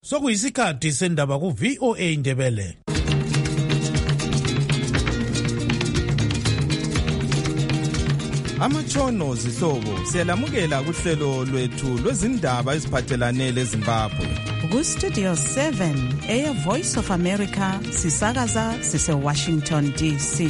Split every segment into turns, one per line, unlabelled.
Sokuyisikhathi sendaba ku VOA Indebele.
Amatshono zihlobo siyalamukela kuhlelo lwethu lwezindaba eziphathelane leZimbabwe.
Ku Studio 7 Air Voice of America sisakaza sise Washington DC.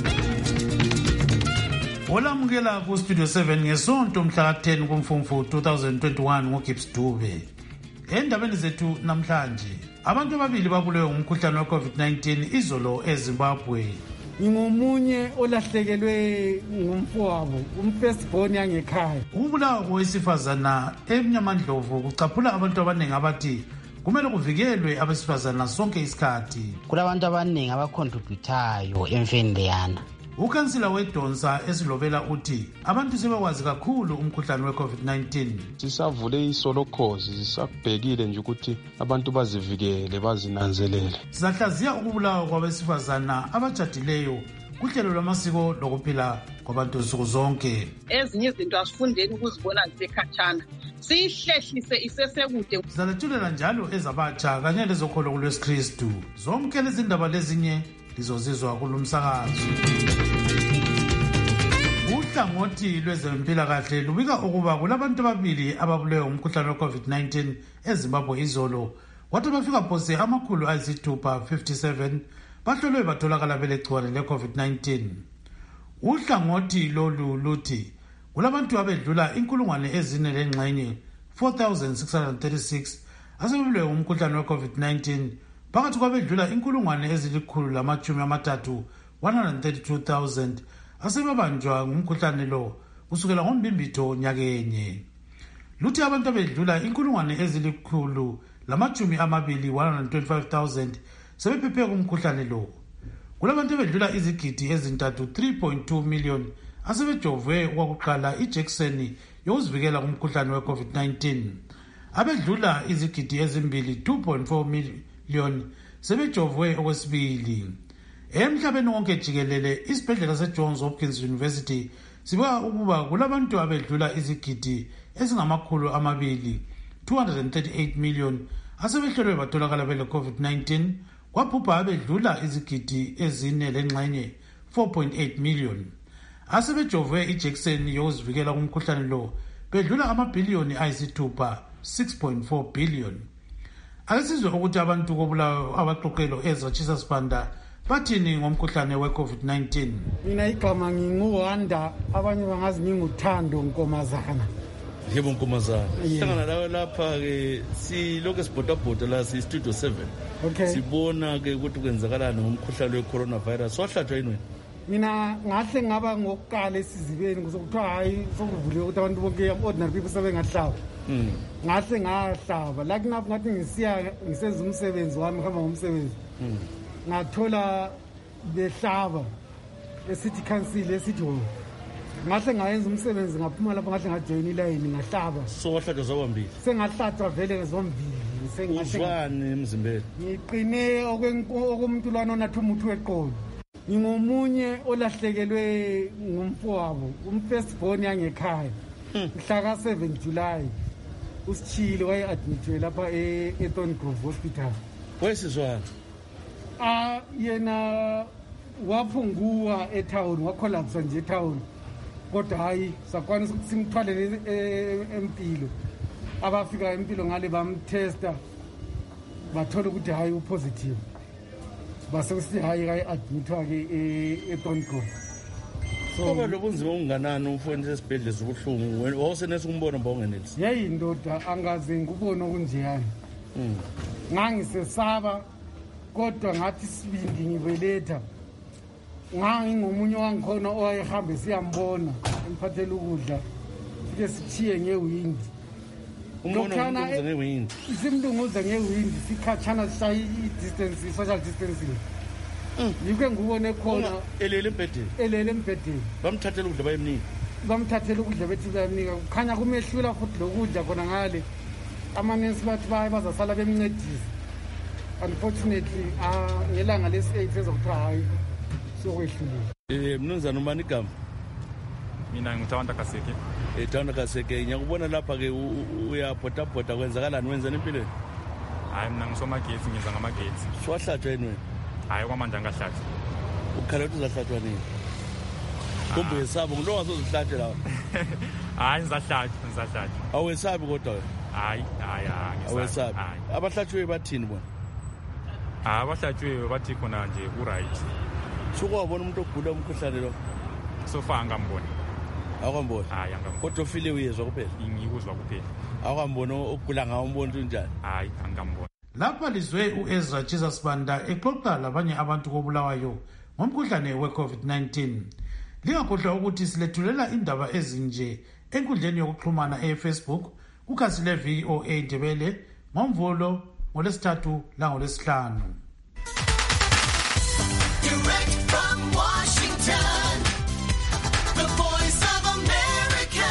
Olamukela ku Studio 7 ngesonto mhla 10 kuMfumfu 2021 ngoGibbs Dube. Endabeni zethu namhlanje abantu ababili babulewe ngumkhuhlane wa COVID-19 izolo eZimbabwe.
Ngomunye olahlekelwe ngumfowabo umfirstborn yangekhaya.
Ukubulawa kowesifazana eMnyamandlovu kucaphula abantu abaningi abathi kumele kuvikelwe abesifazana sonke isikhathi.
Kulabantu abaningi abacontributayo emfeni leyana.
Ukansila weDonsa esilobela uthi abantu sebekwazi kakhulu umkhuhlane we-COVID-19.
Sisavule isolokhozi sisabhekile nje ukuthi abantu bazivikele bazinanzelele.
Sizahlaziya ukubulawa kwabesifazana abajadileyo kuhlelo lwamasiko lokuphila kwabantu nsuku zonke.
Ezinye izinto asifundeni ukuzibona zisekhatshana siyihlehlise isesekude.
Sizalethulela njalo ezabatsha kanye lezokholo kulwesikristu. Zonke lezi ndaba lezinye lizozizwa kulumsakazo. Uhlangothi lwezempilakahle lubika ukuba kulabantu ababili ababulewe umkhuhlane we-COVID-19 eZimbabwe izolo. Kwathi bafika phose amakhulu ayisithupha 57 bahlolwe batholakala belegciwane le-COVID-19. Uhlangothi lolu luthi kulabantu abedlula 4,000 4,636 asebebulewe umkhuhlane we-COVID-19 phakathi kwabedlula 132,000 132,000 asebabanjwa ngumkhuhlane lo kusukela ngoMbimbitho nyakenye. Luthi abantu abedlula 125,000 sebephephe kumkhuhlane lo. Kulabantu abedlula izigidi ezintathu 3.2 million asebejovwe okwakuqala ijekiseni yokuzivikela kumkhuhlane we-COVID-19. Abedlula izigidi ezimbili 2.4 million sebejovwe okwesibili. Emhlabeni wonke jikelele isibhedlela seJohns Hopkins University sibeka ukuba kulabantu abedlula izigidi ezingamakhulu 238 million asebehlolwe batholakala bele COVID-19 kwaphupha abedlula izigidi ezine lengxenye 4.8 million asebejovwe ijekiseni yokuzivikela kumkhuhlane lo bedlula amabhiliyoni ayisithupha 6.4 billion. Akasizwe ukuthi abantu kobulawa abaqoqelo ezatshisa sibanda bathini ngomkhuhlane we-COVID-19.
Mina igama nginguWanda, abanye bangazi nginguThando Nkomazana.
Yebo Nkomazana. Hlangana lawe lapha ke silokho sibhodabhoda la si-Studio 7.
Okay.
Sibona ke ukuthi kwenzakalani ngomkhuhlane we-coronavirus. Wahlatshwa yini wena?
Mina ngahle ngaba ngokuqala esizibeni kuzokuthiwa hayi sokuvuliwe ukuthi abantu bonke ordinary people sebengahlaba. Ngahle ngahlaba like napho ngathi ngisenza umsebenzi wami ngihamba ngomsebenzi. Ngathola behlaba eCity Council esithi ngahle ngayenza umsebenzi ngaphuma lapho ngahle ngajoin iline ngahlaba.
So wahlatshwa zombili.
Sengahlatshwa vele zombili.
Uzwani emzimbeni?
Ngiqine okumuntu lwana onathi umuthi weqolo. Ngomunye olahlekelwe ngumfowabo umfirstborn yangekhaya. Mhla ka 7 July uSichile wayeadmitwe lapha eThorn Grove Hospital.
Wesizwana?
Yena waphunguwa etown wacollapse nje etown. Kodwa hayi sakwanisa ukuthi simthwalele empilo. Abafika empilo ngale bamtesta bathola ukuthi hayi upositive. Base usithi hayi admitwa ke eThorn Grove.
Ngoba lobunzima unganani umfowenu esibhedlela sobuhlungu wawusenesa ukumbona mbongenelisi.
Yayi ndoda angaze ngikubona okunjeyani. Ngangisesaba kodwa ngathi sibindi ngibeletha. Ngomunye wangikhona owayehambe siyambona emphathela ukudla. Sike sithiye ngewindi.
Umbona ngewindi.
Simlunguza ngewindi sikhatshana sishaye i-distance social distancing. Yike ngubone khona
elele embhedeni.
Elele embhedeni.
Bamthathela ukudla bayemnika.
Bamthathela ukudla bethi bayemnika. Kukhanya kumehlula futhi lokudla khona ngale. Amanensi bathi bazasala bemncedisa. Unfortunately ngelanga lesi-8 ezokuthiwa hayi sokwehlulile.
Mnumzana ubani igama?
Mina ngithanda Kaseke.
Ethanda Kaseke ngiyakubona lapha ke uyabhodabhoda kwenzakalani wenzani empilweni?
Hayi mina ngisomagetsi ngenza ngamagetsi.
Siwahlatshwa yini wena?
Hayi kwamanje angahlatshwa.
Ukhala ukuthi uzahlatshwa nini? Kumbe yesabo ngilo ngasozihlatshe lawo.
Hayi ngizahlatshwa.
Awesabi kodwa wena?
Hayi
awesabi. Abahlatshwe bathini bona?
Abahlatshwe bathi khona nje ku-right.
Suke wabona umuntu ogula umkhuhlane lo?
Sofa angamboni.
Awukamboni?
Hayi angamboni.
Kodwa ufile uyezwa kuphela?
Ngikuzwa kuphela.
Awukamboni ogula ngawo umbona unjani?
Hayi angamboni.
Lapha lizwe uEzra Jesus Banda exoxa labanye abantu kobulawayo ngomkhuhlane we-COVID-19. Lingakhohlwa ukuthi silethulela indaba ezinje enkundleni yokuxhumana eFacebook kukhasi le-VOA Ndebele ngoMvulo, ngoLwesithathu langoLwesihlanu.
Direct from Washington, the Voice of America,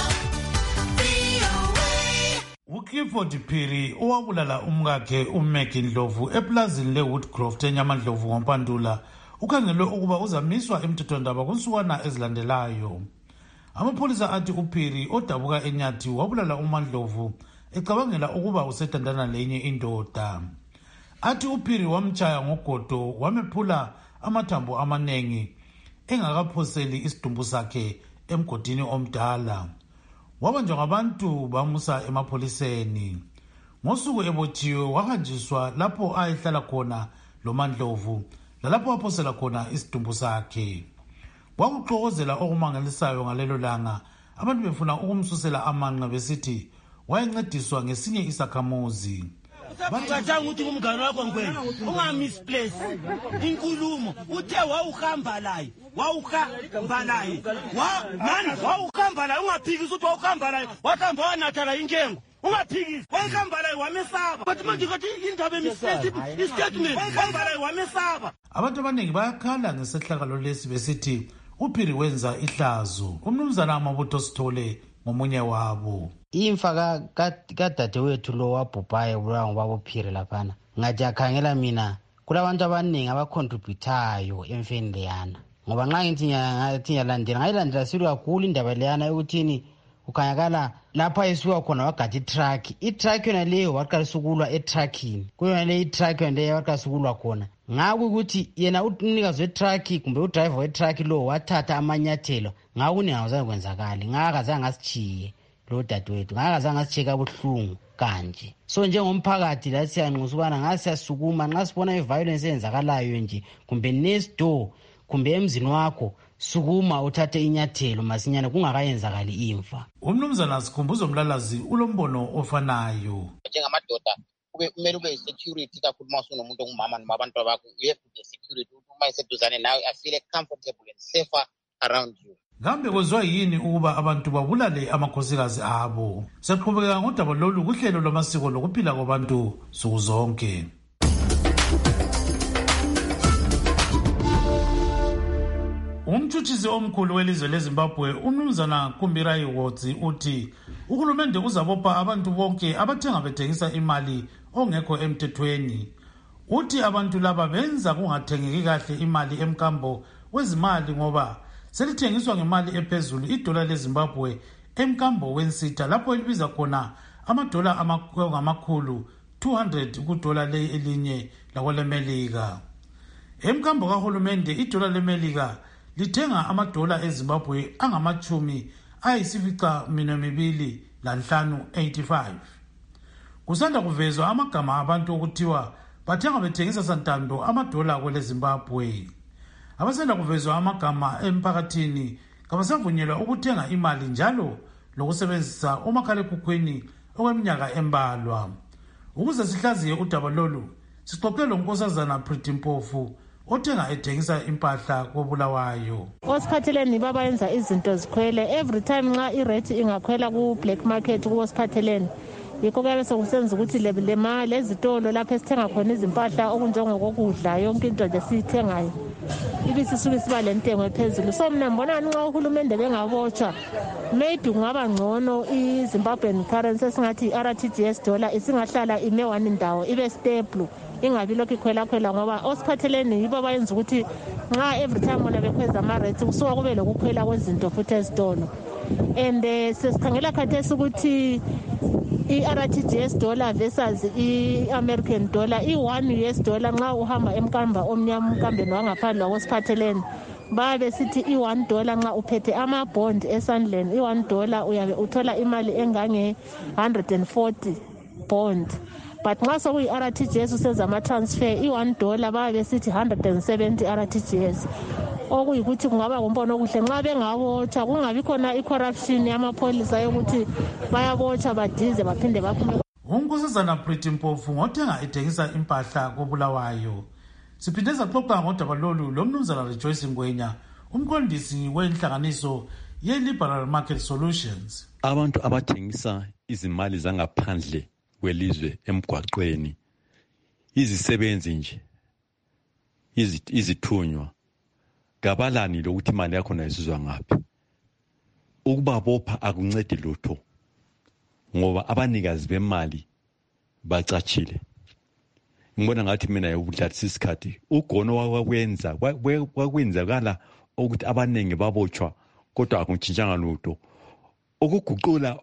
VOA.
uClifford Phiri owabulala umkakhe uMaggie Ndlovu eplazini leWoodcroft eNyamandlovu ngoMpandula ukhangelwe ukuba uzamiswa emthethwandaba kunsukwana ezilandelayo. Amapholisa athi uPhiri odabuka eNyathi wabulala uMandlovu ecabangela ukuba usethandana lenye indoda. Athi uPhiri wamtshaya ngogodo wamephula amathambo amanengi engakaphoseli isidumbu sakhe emgodini omdala. Wabanjwa ngabantu bamusa emapholiseni. Ngosuku ebotshiwe wahanjiswa lapho ayehlala khona loMandlovu lalapho waphosela khona isidumbu sakhe. Kwakuxokozela okumangalisayo ngalelo langa, abantu befuna ukumsusela amanqe besithi wayencediswa ngesinye isakhamuzi.
Bacathanga ukuthi umngane wakho ngwena ungamisplace inkulumo uthe wawuhamba laye mani wawuhamba laye ungaphikisi ukuthi wawuhamba laye wathamba wanathala injengo ungaphikisi wawuhamba laye wamesaba bathi manje kathi indaba istatement wawuhamba laye wamesaba.
Abantu abaningi bayakhala ngesehlakalo lesi besithi uPhiri wenza ihlazo. Umnumzana Amabutho Sithole ngomunye wabo.
Imfa kadadewethu lo wabhubhayo ubulawa ngubaba uPhiri laphana ngathi akhangela mina kulabantu abaningi abacontributayo emfeni leyana, ngoba nxa ngithi ngayilandela silo kakhulu indaba leyana ekuthini ukhanyakala lapha esuka khona wagada itruck yona leyo waqalisa ukulwa etruckini kuyona leyo itruck yona leyo waqalisa ukulwa khona. Ngakukuthi yena umnikazi wetruck kumbe udriver wetruck lo wathatha amanyathelo ngakungazange kwenzakali, ngakazange ngasichiye lo dadewethu, ngakazange ngasicheka kabuhlungu kanje. So njengomphakathi la siyanxusa ukubana ngasiyasukuma nxa sibona iviolence eyenzakalayo nje kumbe next door kumbe emzini wakho sukuma uthathe inyathelo masinyane kungakayenzakali imfa.
Umnumzana Sikhumbuzo Mlalazi ulombono ofanayo.
Njengamadoda kumele ube security kakhulu uma usunomuntu ongumama noma abantu bakho, you have to be security uma eseduzane nawe I feel comfortable and safer around you.
Kambe kwezwa yini ukuba abantu babulale amakhosikazi abo? Siyaqhubeka ngodaba lolu kuhlelo lwamasiko lokuphila kwabantu suku zonke. Umtshutshisi omkhulu welizwe leZimbabwe uMnumzana Kumbirai Wotsi uthi uhulumende uzabopha abantu bonke abathenga bethengisa imali ongekho emthethweni. Uthi abantu laba benza kungathengeki kahle imali emkambo wezimali ngoba selithengiswa ngemali ephezulu $1 leZimbabwe emkambo wensitha lapho elibiza khona amadola amakhulu 200 kudola elinye lakwelemelika. Emkambo kahulumende $1 lemelika lithenga amadola eZimbabwe $2.85. Kusanda kuvezwa amagama abantu okuthiwa bathenga bethengisa santando amadola kwele Zimbabwe. Abasanda kuvezwa amagama emphakathini kabasavunyelwa ukuthenga imali njalo lokusebenzisa umakhalekhukhwini okweminyaka embalwa. Ukuze sihlaziye udaba lolu sixoxe lonkosazana Pretty Mpofu othenga ethengisa impahla kobulawayo.
Osiphatheleni babayenza izinto zikhwele every time nxa irate ingakhwela ku black market kuosiphatheleni. Yikho kuyabe sokusenza ukuthi lezitolo lapho esithenga khona izimpahla okunjengokudla yonke into nje siyithengayo ibisisuke siba lentengo ephezulu. So mina ngibona nxa uhulumende bengabotshwa maybe kungaba ngcono iZimbabwean currency esingathi RTGS dollar isingahlala ime one indawo ibe stable ingabi lokhu ikhwela ngoba osiphatheleni yibo bayenza ukuthi nxa every time bona bekhweza ama rates kusuka kube lokukhwela kwezinto futhi ezitolo. and sesikhangela khathesi ukuthi i-RTGS dollar versus i-American dollar i-1 US dollar nxa uhamba emkamba omnyama umkambeni wangaphandle wakwesiphatheleni babe sithi i-1 dollar nxa uphethe ama-bond esandleni i-1 dollar uyabe uthola imali engange 140 bond but nxa sokuyi-RTGS usenza ama-transfer i-1 dollar babe sithi 170 RTGS okuyikuthi kungaba ngumbono okuhle nxa bengabotsha kungabi khona i-corruption yamapholisa yokuthi bayabotsha badize baphinde baphume.
uNkosazana Pretty Mpofu ngothenga ethengisa impahla koBulawayo. Siphinde saxoxa ngodaba lolu lomnumzana Rejoice Ngwenya, umqondisi wenhlanganiso ye-Liberal Market Solutions.
Abantu abathengisa izimali zangaphandle kwelizwe emgwaqweni, izisebenzi nje, izithunywa, gabalani lokuthi imali yakho nayisizwa ngaphi. Ukubabopha akuncedi lutho ngoba abanikazi bemali bacachile. Ngibona ngathi mina yobudlathi isikhathi ugono wakwenzakala ukuthi abaningi babotshwa kodwa akuntshintshanga lutho. Ukuguqula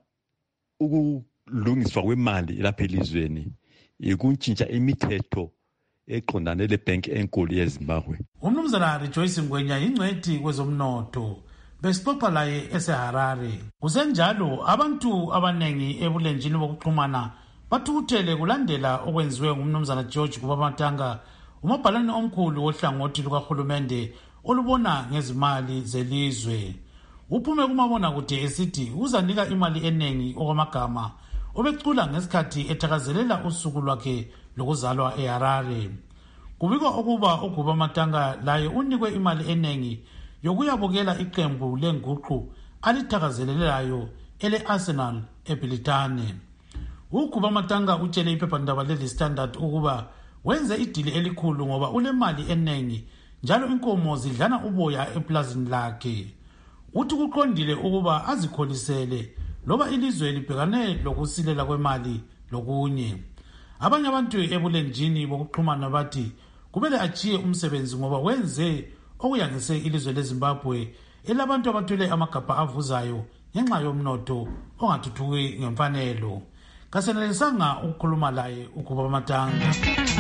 ukulungiswa kwemali lapha elizweni ikuntshintsha imithetho eqondane lebhenki enkulu yeZimbabwe.
Umnumzana Rejoice Ngwenya ingcwethi kwezomnotho besixoxa laye eseHarare. Kusenjalo abantu abanengi ebulenjini bokuxhumana bathukuthele kulandela okwenziwe ngumnumzana George Kubamatanga, umabhalane omkhulu wohlangothi lukahulumende olubona ngezimali zelizwe. Uphume kumabona kude esithi uzanika imali enengi okwamagama obecula ngesikhathi ethakazelela usuku lwakhe lokuzalwa eHarare. Kubikwa ukuba uGubamatanga laye unikwe imali enengi yokuyabukela iqembu lenguqu alithakazelelayo ele-Arsenal eBilitane. uGubamatanga utshele iphephandaba leli Standard ukuba wenze idili elikhulu ngoba ulemali enengi njalo inkomo zidlana uboya eplazini lakhe. Uthi kuqondile ukuba azikholisele loba ilizwe libhekane lokusilela kwemali lokunye. Abanye abantu ebulenjini bokuxhumana bathi kumele achiye umsebenzi ngoba wenze okuyangise ilizwe leZimbabwe elabantu abathwele amagabha avuzayo ngenxa yomnotho ongathuthuki ngemfanelo. Kasenelisanga ukukhuluma laye uGubamatanga.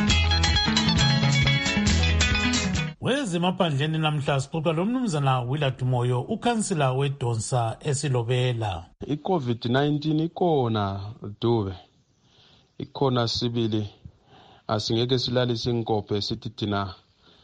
Wezemaphandleni namhla sixoxa lomnumzana Willard Moyo, ukhansila weDonsa eSilobela.
I-COVID-19 ikona Dube. Ikhona sibili. Asingeke silalise inkophe sithi thina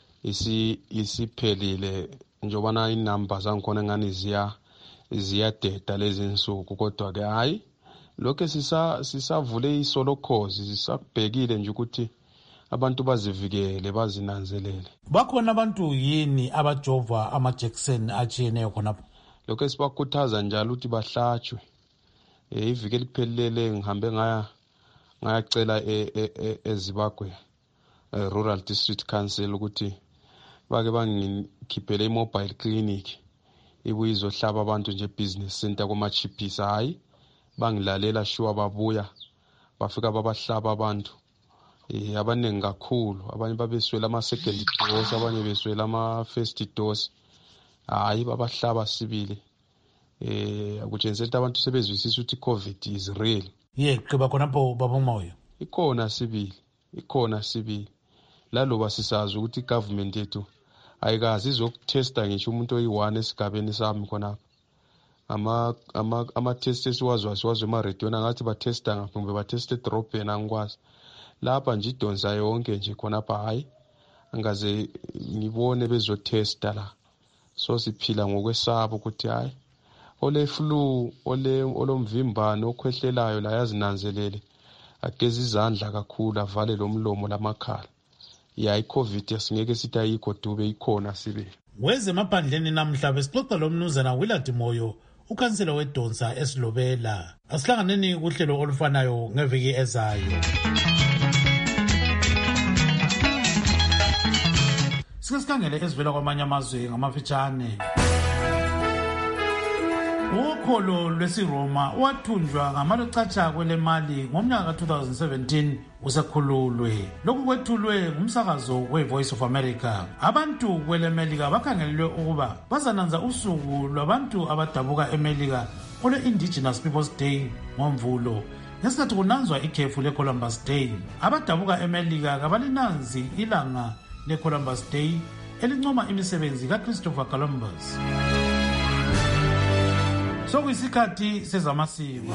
isiphelile njobana inamba zangikhona ngani ziyadeda lezi insuku kodwa ke hayi lokho sisavule isolokhozi sisabhekile nje ukuthi abantu bazivikele bazinanzelele. Bakhona abantu yini abajova amajekiseni atshiyeneyo khonapho? Lokho esibakhuthaza njalo ukuthi bahlatshwe. Iviki eliphelele ngihambe ngayacela eZimbabwe Rural District Council ukuthi bake bangikhiphele i-mobile clinic ibuye izohlaba abantu nje business center kwamachipisa hayi bangilalela sure babuya bafika babahlaba abantu abaningi kakhulu abanye babeswela ama-second dose abanye beswela ama-first dose hayi babahlaba sibili akutshengisa ukuthi abantu sebezwisisa ukuthi i-COVID is real. Qhiba khonapho Baba Moyo. Ikhona sibili laloba sisazi ukuthi i-government yethu ayikazi izokuthesta ngisho umuntu oyi-1 esigabeni sami khonapho. Ama-test siwazwe ema-radio ngathi bathesta ngaphi kumbe batheste edrobheni angikwazi. Lapha nje idonsa yonke nje khonapha hayi angaze ngibone bezothesta la. So siphila ngokwesaba ukuthi hayi ole flu olomvimbano okhwehlelayo la yazinanzelele ageza izandla kakhulu avale lomlomo lamakhala. I-COVID asingeke sithi ayikho Dube ikhona sibe. Wezemaphandleni namhla besixoxa lomnumzana Willard Moyo, ukhansela weDonsa eSilobela. Asihlanganeni kuhlelo olufanayo ngeviki ezayo. Sikhangele ezivela kwamanye amazwe ngamafitshane.
ukholo lwesiRoma wathunjwa ngamalochacha kwelemali ngomnyaka ka-2017 usekhululwe. Lokhu kwethulwe ngumsakazo we-Voice of America. Abantu kwelemelika bakhangelelwe ukuba bazananza usuku lwabantu abadabuka emelika olwe-Indigenous Peoples Day ngoMvulo ngesikhathi kunanzwa ikhefu le-Columbus Day. Abadabuka emelika kabalinanzi ilanga le-Columbus Day elincoma imisebenzi kaChristopher Columbus. Sokuyisikhathi sezamasiko.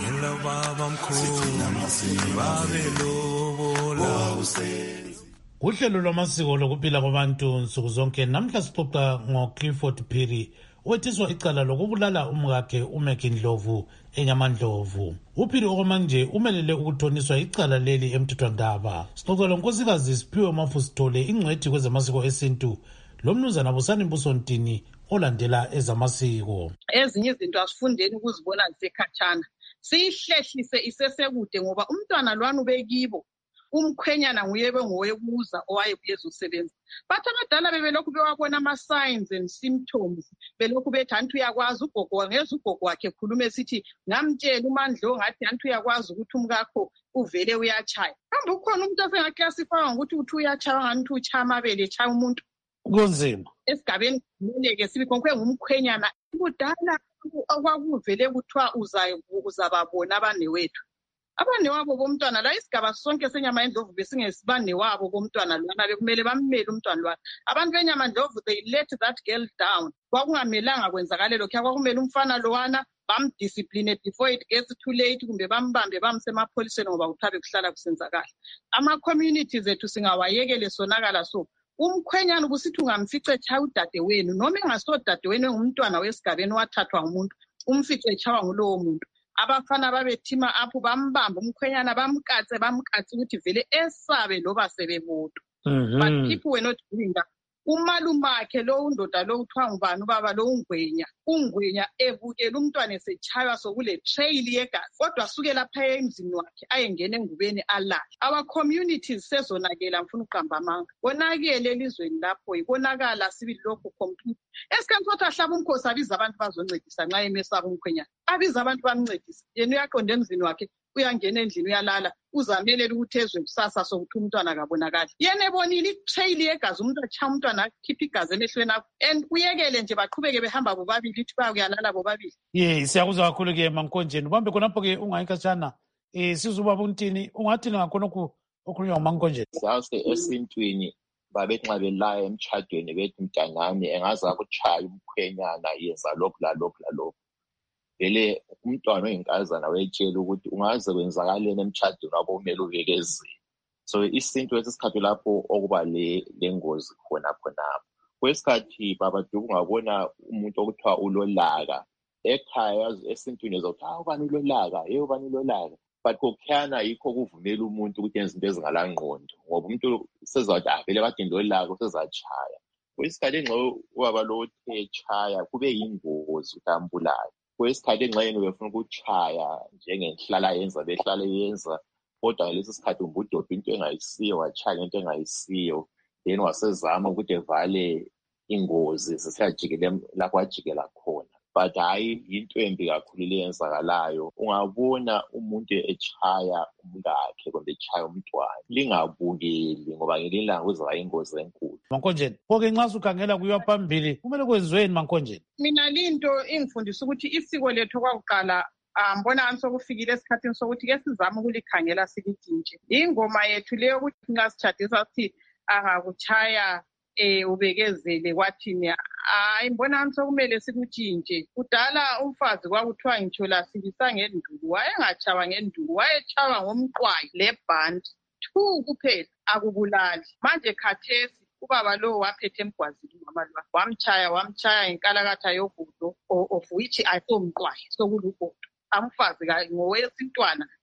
Uhlelo lwamasiko lokuphila kwabantu nsuku zonke namhla sixoxa ngoClifford Phiri wethiswa icala lokubulala umkakhe uMaggie Ndlovu eNyamandlovu. uPhiri okwamanje umelele ukuthoniswa icala leli emthethwandaba. Sixoxa lonkosikazi Siphiwe Mafusithole ingcwethi kwezamasiko esintu lomnumzana Busani Mbusontini olandela ezamasiko.
Ezinye izinto asifundeni ukuzibona zisekhatshana, siyihlehlise isesekude ngoba umntwana lwana ubekibo, umkhwenyana nguye bengowebuza owayebuyeza usebenza. Bathi abadala bebelokhu bewabona ama-signs and symptoms, belokhu bethi anti uyakwazi ugogo, ngeza ugogo wakhe khuluma esithi ngamtshela uMandlo ngathi anti uyakwazi ukuthi umkakho uvele uyachaya. Kambe ukhona umuntu osengaklasifaywa ngokuthi uthi uyachaya ngathi uchaya amabele echaya umuntu
kunzima.
Esigabeni kumele-ke sibe konke ngumkhwenyana. Kudala okwakuvele kuthiwa uzababona abanewethu. Abanewabo bomntwana la isigaba sonke seNyamandlovu besingesibannewabo bomntwana lwana bekumele bamele umntwana lwana. Abantu beNyamandlovu they let that girl down. Kwakungamelanga kwenzakale lokho, kwakumele umfana lowana bamdiscipline before it gets too late, kumbe bambambe bamse emapholiseni ngoba kuthabe kuhlala kusenzakala. Ama-communities ethu singawayekele sonakala so. Umkhwenyana ubusithi ungamfice echaya udade wenu noma engaso dade wenu ngumntwana wesigabeni wathathwa ngumuntu, umfice echawa ngulowo muntu. Abafana babethima apho bambamba umkhwenyana bamkatse ukuthi vele esabe loba sebebodwa. But people were not doing that. Umalumakhe lo undoda lo uthiwa ngubani ubaba lo ungwenya ebukela umntwana esechaywa sokule trail yegazi, kodwa asuke lapha emzini wakhe ayengena engubeni alala. Our communities sezonakela mfuna uqamba amanga. Konakele elizweni lapho ikonakala sibili lokho complete. Esikhathi sokuthi ahlaba umkhosi abiza abantu bazoncedisa nxa emesaba umkhwenyana. Abiza abantu bamncedisa. Yena uyaqonda emzini wakhe, uyangena endlini uyalala, uzamelela ukuthi ezwe kusasa sokuthi umntwana akabonakali. Yena ebonile itrail yegazi umuntu achaya umntwana akhipha igazi emehlweni akho. And uyekele nje baqhubeke behamba bobabili ithi bayalala bobabili.
Siyakuzwa kakhulu ke Mankonjeni. Ubambe khonapho ke ungayikhatshana sizubaba uNtini ungathini ngakhona okhulunywa nguMankonjeni.
Sase esintwini babethi nxa belaya emtshadweni bethi mntanami engaza kuchaya umkhwenyana yenza lokhu lalokhu lalokhu. Vele umntwana oyinkazana wetshela ukuthi ungaze kwenzakaleni emtshadweni wabo kumele ubekezele. So isintu esesikhathi lapho okuba lengozi khonapho. Kwesikhathi babaduku ungabona umuntu okuthiwa ulolaka ekhaya esintwini ezokuthi ubani ulolaka, ubani ulolaka. But kokukhana yikho kuvumela umuntu ukuthi yenze into ezingalangqondo ngoba umuntu sezathi vele kade ndolaka usezachaya. Kwesikhathi engxe ubaba lo uthe echaya kube yingozi ukuthi ambulale. Kwesikhathi engxenye befuna ukuchaya njengenhlala yenza behlala yenza, kodwa ngalesi sikhathi umbudoda into engayisiyo wachaya into engayisiyo, then wasezama ukuthi evale ingozi sesiyajikele lapho ajikela khona. But hayi into embi kakhulu leyenzakalayo. Ungabona umuntu echaya umkakhe kumbe echaya umntwana, lingabukeli ngoba ngelinye ilanga kuzaba ingozi enkulu.
Mankonjeni, konke nxa usukhangela kuyiwa phambili kumele kwenziweni Mankonjeni?
Mina linto ingifundisa ukuthi isiko lethu kwakuqala mbona ansokufikile esikhathini sokuthi ke sizama ukulikhangela silitshintshe. Ingoma yethu leyo ukuthi nxa sitshadisa sithi angakuchaya ubekezele kwathini. Hayi mbona ansokumele sikutshintshe. Kudala umfazi kwakuthiwa ngitsho lasilisa ngenduku, wayengachawa ngenduku, wayechawa ngomqwayi lebhandi 2 kuphela akubulali. Manje khathesi ubaba lo waphethe emgwazini ngamalwa wamchaya inkalakatha yohudo of which ayisomqwayi sokulugodo. Amfazi ngowesintwana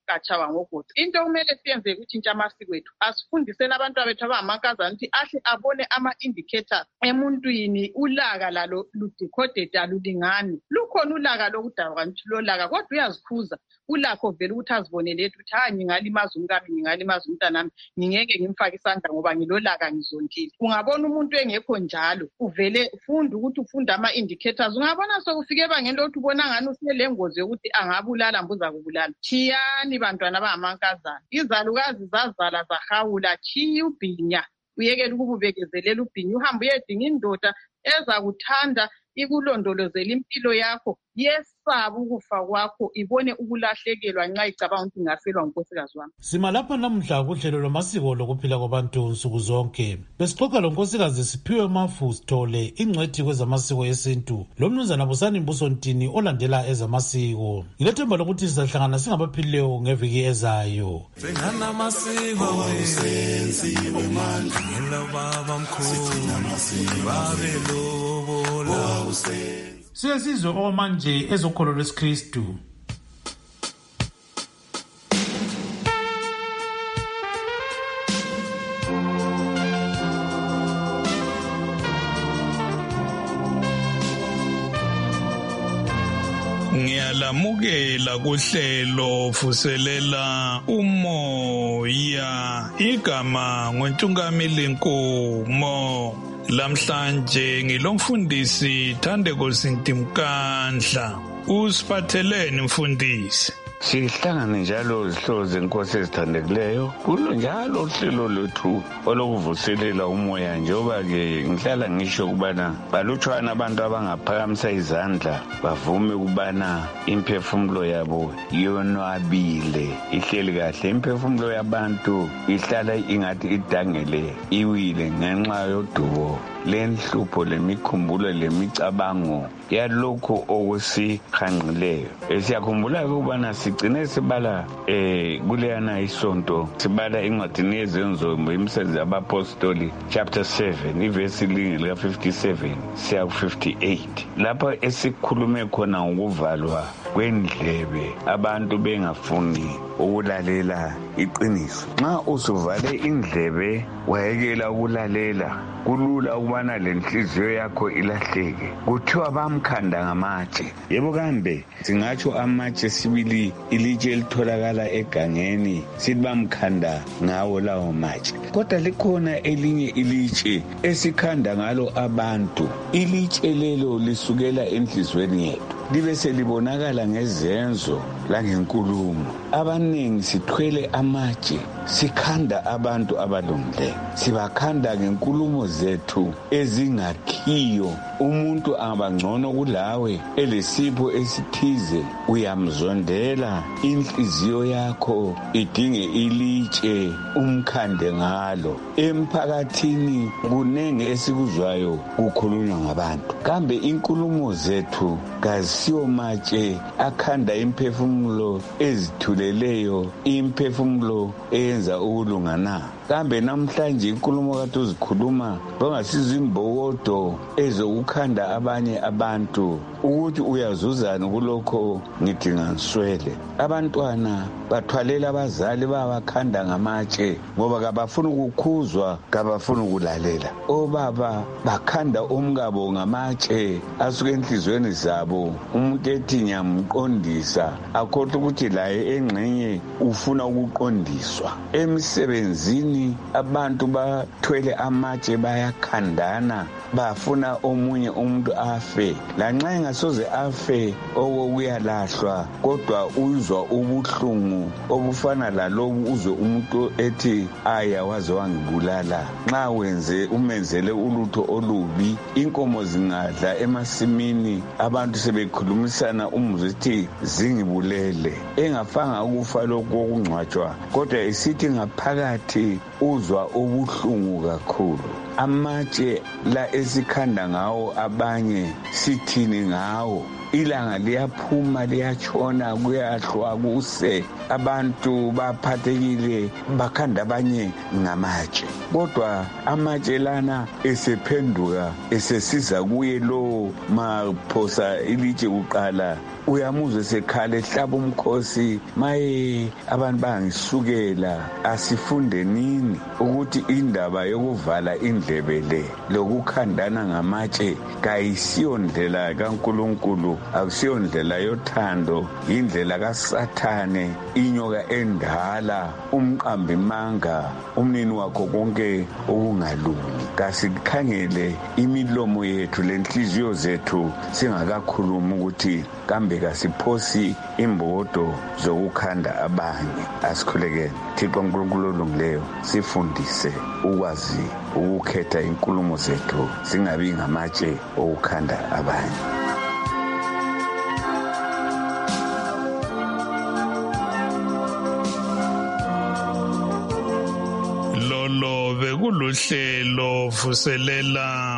katshaywa ngogodi. Into okumele siyenze ukutshintsha amasiko ethu, asifundiseni abantwana bethu abangamankazana ukuthi ahle abone ama-indicators emuntwini. Ulaka lalo ludecoded alulingani. Lukhona ulaka lokudalwa kanti lolaka, kodwa uyazikhuza ulakho vele ukuthi azibonele ethi ukuthi ngingalimaza umkami, ngingalimaza umntanami, ngingeke ngimfake isandla ngoba ngilolaka ngizondile. Ungabona umuntu engekho njalo, uvele ufunda ukuthi ufunda ama-indicators. Ungabona sokufike ebangeni lokuthi ubona ngani uselengozi yokuthi angabulala mbuza kubulala. Chiyani bantwana abangamankazana, izalukazi zazala zahawula, chiya ubhinya, uyekele ukububekezelela ubhinya, uhambe uyedinga indoda ezakuthanda ikulondolozela impilo yakho, yesaba ukufa kwakho, ibone ukulahlekelwa nxa icabanga ukuthi ingafelwa ngunkosikazi wami.
Sima lapha namuhla kuhlelo lwamasiko lokuphila kwabantu nsuku zonke. Besixoxa lonkosikazi Siphiwe Mafu Sithole, ingcwethi kwezamasiko esintu, lomnumzana Busani Mbusontini olandela ezamasiko. Ngilethemba lokuthi sizahlangana singabaphilileyo ngeviki ezayo.
Senganamasiko senziwe manje ngelobaba mkhulu babelobola.
Siyesizwe omanje ezokholo lwesikristu.
Ngiyalamukela kuhlelo vuselela umoya, igama nguNtungamili Nkomo. Lamhlanje ngilomfundisi Thandeko Sintimkandla. Usiphatheleni mfundisi?
Sihlangane njalo izihlobo zenkosi ezithandekileyo kulo njalo uhlelo lwethu olokuvuselela umoya, njengoba-ke ngihlala ngisho ukubana balutshwana abantu abangaphakamisa izandla bavume ukubana imphefumulo yabo yonwabile, ihleli kahle. Imphefumulo yabantu ihlala ingathi idangele iwile ngenxa yodubo lenhlupho lemikhumbulo lemicabango yalokho okusihanqileyo. Siyakhumbula ukubana sigcine sibala kuleyana isonto sibala incwadini yezenzo imisebenzi yabapostoli chapter 7 ivesi lika 57 siya 58, lapha esikhulume khona ukuvalwa kwendlebe, abantu bengafuni ukulalela iqiniso. Nxa usuvale indlebe wayekela ukulalela, kulula ukubana lenhliziyo yakho ilahleke. Kuthiwa bamkhanda ngamatshe. Yebo kambe singatsho amatshe sibili ilitshe elitholakala egangeni sithi bamkhanda ngawo lawo matshe, kodwa likhona elinye ilitshe esikhanda ngalo abantu. Ilitshe lelo lisukela enhlizweni yethu libe selibonakala ngezenzo langenkulumo. Abaningi sithwele amatshe sikhanda abantu abalungileyo, sibakhanda ngenkulumo zethu ezingakhiyo. Umuntu angabangcono kulawe elesipho esithize, uyamzondela, inhliziyo yakho idinge ilitshe umkhande ngalo. Emphakathini kunenge esikuzwayo kukhulunywa ngabantu, kambe inkulumo zethu kazisiyo matshe akhanda imphefumulo ezithuleleyo, imphefumulo eyenza ukulungana. Kambe namhlanje inkulumo kade uzikhuluma bangasizwa imbokodo ezokukhanda abanye abantu ukuthi uyazuzana kulokho ngidinga nswele. Abantwana bathwalela abazali babakhanda ngamatshe ngoba kabafuna ukukhuzwa, kabafuna ukulalela. Obaba bakhanda omkabo ngamatshe asuke enhlizweni zabo. Umuntu ethi nyamqondisa akhohle ukuthi laye engxenye ufuna ukuqondiswa. Emsebenzini abantu bathwele amatshe bayakhandana, bafuna omunye umuntu afe. Lanxa engasoze afe okuyalahlwa, kodwa uzwa ubuhlungu obufana lalobu uzwe umuntu ethi aya waze wangibulala. Nxa umenzele ulutho olubi, inkomo zingadla emasimini, abantu sebekhulumisana umuzwe ethi zingibulele. Engafanga ukufa lokhu okungcwatshwa, kodwa esithi ngaphakathi uzwa ubuhlungu kakhulu. Amatshe la esikhanda ngawo abanye sithini ngawo? Ilanga liyaphuma liyatshona kuyahlwa kuse, abantu baphathekile bakhanda abanye ngamatshe, kodwa amatshe lana esephenduka esesiza kuye lo maphosa ilitshe uqala uyamuzwe esekhala ehlaba umkhosi, maye abantu bangisukela. Asifunde nini ukuthi indaba yokuvala indlebe le lokukhandana ngamatshe kayisiyo ndlela kaNkulunkulu, akusiyo ndlela yothando, indlela kaSathane, inyoka endala, umqambi manga, umnini wakho konke okungalungi. Kasikhangele imilomo yethu lenhliziyo zethu singakakhuluma ukuthi kambe kasiphosi imbodo zokukhanda abanye. Asikhulekeni Thixo uNkulunkulu olungileyo, sifundise ukwazi ukukhetha inkulumo zethu singabi ngamatshe okukhanda abanye.
Lolo bekuluhlelo vuselela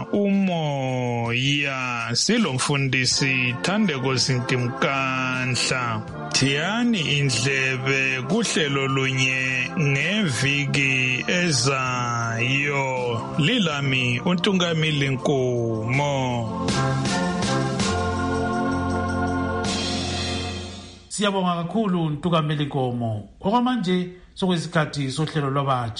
umoya silomfundisi Thandeko Sintimkanhla. Thiyani indlebe kuhlelo lunye ngeviki ezayo. Lilami uNtungamili Nkomo.
Siyabonga kakhulu uNtungamili Nkomo. Okwamanje sokwesikhathi sohlelo lwabatsha.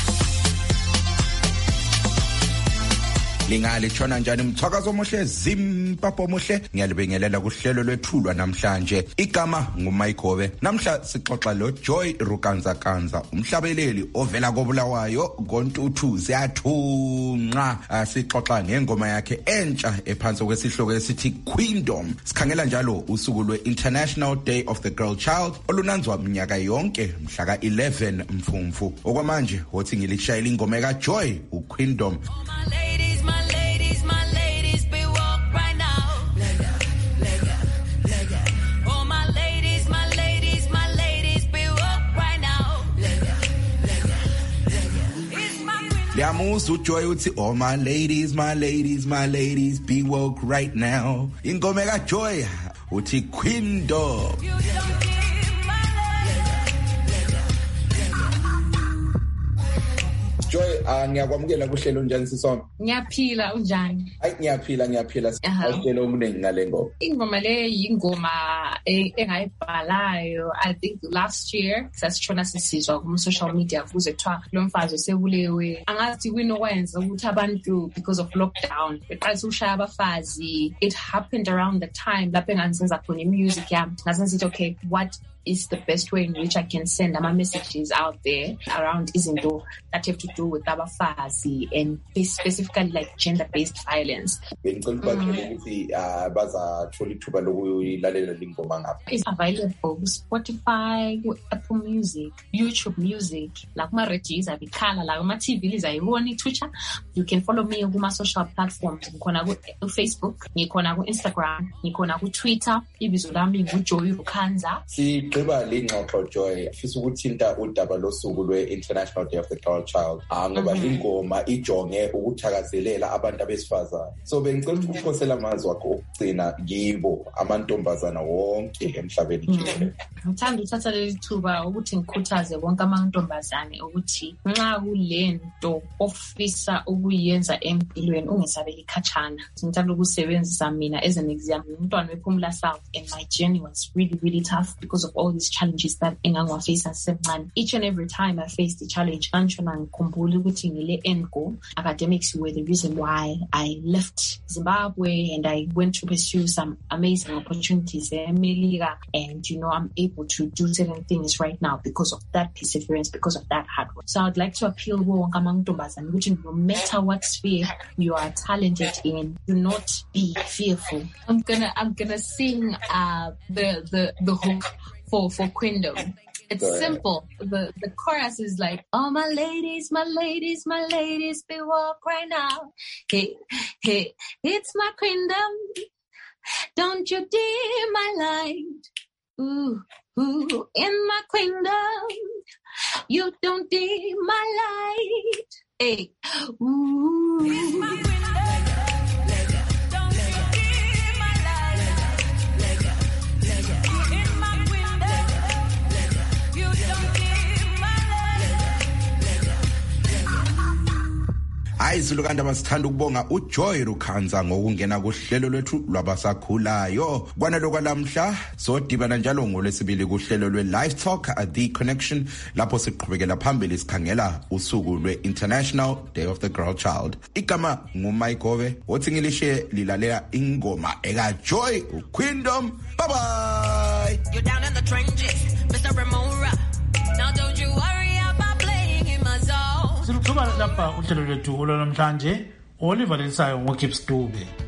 Lingalithona njani mthakazo omuhle zimpapho omuhle, ngiyalibingelela kuhlelo lwethulwa namhlanje. Igama nguMayigobe. Namhla sixoxa lo Joy Rukanza, umhlabeleli ovela koBulawayo koNtuthu siyathunqa. Sixoxa ngengoma yakhe entsha ephansi kwesihloko esithi Queendom. Sikhangela njalo usuku lwe-International Day of the Girl Child olunanzwa mnyaka yonke mhla ka-11 Mfumfu. Okwamanje wothi ngilishayela ingoma kaJoy uQueendom. Yamuzu Joy uthi oh my ladies, be woke right now. Ingoma kaJoy uthi Queendom. Joy, ngiyakwamukela kuhlelo njani sisona?
Ngiyaphila unjani?
Hayi ngiyaphila. Awuhlelo okuningi ngale ngoma.
Ingoma le yingoma engayibhalayo I think last year sasitshona sisizwa kuma social media kuze kuthiwa lo mfazi osebulewe. Angathi kwinokwenza ukuthi abantu because of lockdown beqalisa ukushaya abafazi. It happened around the time lapho engangisenza khona music yami. Ngasenza okay, what is the best way in which I can send my messages out there around izinto that have to do with abafazi and specifically like gender-based violence.
It's
available on Spotify, Apple Music, YouTube Music, like my regis, abikhala, like my TV is on Twitter. You can follow me on my social platforms. You can go Facebook, you can go Instagram, you can go Twitter. Ibizulami nguJoy Rukanza.
Sigqiba lengxoxo Joy fisa ukuthinta udaba losuku lwe-International Day of the Girl Child ngoba ingoma ijonge ukuthakazelela abantu abesifazane. So bengicela ukukhosela amazwi akho okugcina kibo amantombazana wonke emhlabeni jikelele.
Ngithanda ukuthatha leli thuba ukuthi ngikhuthaze wonke amantombazane ukuthi nxa kulento ofisa ukuyenza empilweni ungesabeli khatshana. Ngithanda ukusebenzisa mina as an example. Umntwana wePhumula South and my journey was really tough because of all these challenges that engangwafisa semncane. Each and every time I faced a challenge, ngishona ngikhumbula ukuthi ngile end goal. Academics were the reason why I left Zimbabwe and I went to pursue some amazing opportunities in America. And I'm able to do certain things right now because of that perseverance, because of that hard work. So I'd like to appeal wonke amantombazane ukuthi no matter what sphere you are talented in, do not be fearful. I'm gonna sing the hook for Queendom. It's simple. The chorus is like, oh my ladies, be woke right now. Hey, it's my Queendom. Don't you dim my light. Ooh, in my Queendom. You don't dim my light. Hey, ooh. It's my Queendom.
hayi silukanda masithanda ukubonga uJoy Rukhanza ngokungena kuhlelo lwethu lwabasakhulayo kwanalokho lamhla sodibana njalo ngolwesibili kuhlelo lwe-Live Talk at The Connection lapho siqhubekela phambili sikhangela usuku lwe-International Day of the Girl Child. Igama nguMayigobe othi ngilishe lilalela ingoma ekaJoy uQueendom. Bye bye.
You're down in the trenches, Mr. Remora. Now don't you worry about playing in my zone.
Siluxhuba lapha uhlelo lwethu olwanamhlanje Oliver Lensayo ngoKips Dube.